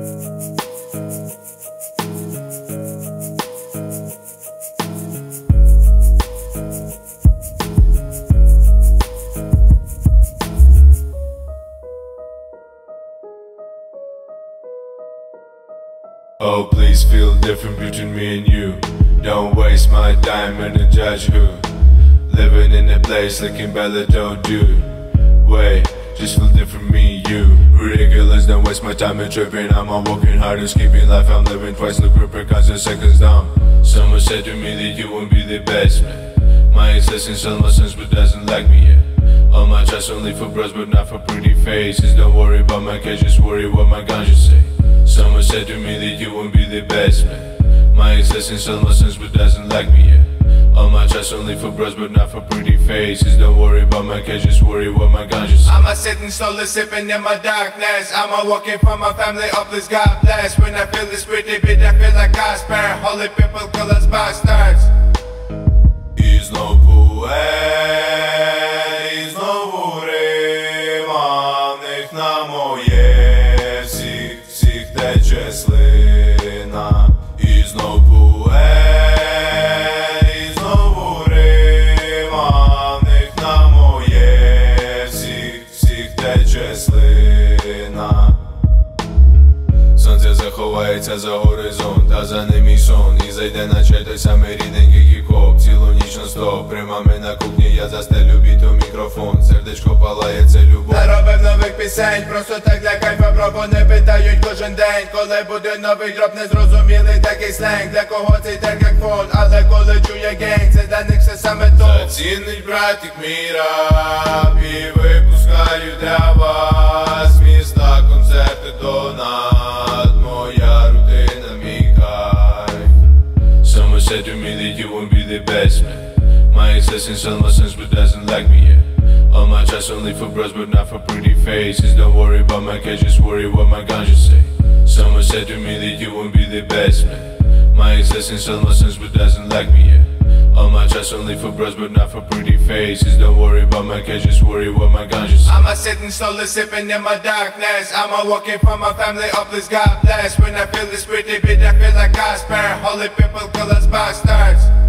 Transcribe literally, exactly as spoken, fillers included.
Oh, please feel different between me and you. Don't waste my time and judge who. Living in a place like in Bella, don't do. Wait, just feel different, me, you. Ridiculous, don't waste my time and tripping. I'm on working hard, escaping life. I'm living twice, no grip, cause the seconds down. Someone said to me that you won't be the best man. My existence all my sense, but doesn't like me yet. All my trust only for bros, but not for pretty faces. Don't worry about my cash, just worry what my conscience say. Someone said to me that you won't be the best man. My existence all my sense, but doesn't like me yet. All my trust only for bros, but not for pretty faces. Don't worry about my cash, just worry what my conscience say. I'm a sitting slowly sipping in my darkness. I'm a walking for my family, oh please God bless. When I feel this pretty bit, I feel like I spare. Holy people call us bastards. І знову е, і знову рима в них на моє, всіх, всіх тече слина. І знову е, і знову рима в них на моє, всіх, всіх тече слина. Сонце заховається за горизонт, а за ним мій сон. І зайде наче той самий рідненький хіп-хоп. Цілу ніч на стоп, при мамі на кухні я застелю біто мікрофон. Сердечко палає, це любов. Наробив нових пісень, просто так для кайфа, бро, вони питають кожен день. Коли буде новий дроп, незрозумілий такий сленг. Для кого цей трек як фон, але коли чує генг, це для них все саме то. Зацінить братик мій рап, і випускаю для вас міста, концерти, донат, моя рутина, мій кайф. Someone said to me that you won't be the best man. My existence all my sense, but doesn't like me yet. All my trust only for bros, but not for pretty faces. Don't worry about my cash, just worry what my conscience say. Someone said to me that you won't be the best man. My existence all my sense, but doesn't like me yet. All my trust only for bros, but not for pretty faces. Don't worry about my cash, just worry what my conscience say. I'm a sitting slowly sipping in my darkness. I'm a walking for my family, oh please God bless. When I feel this pretty bit, I feel like I spare. Holy people call us bastards.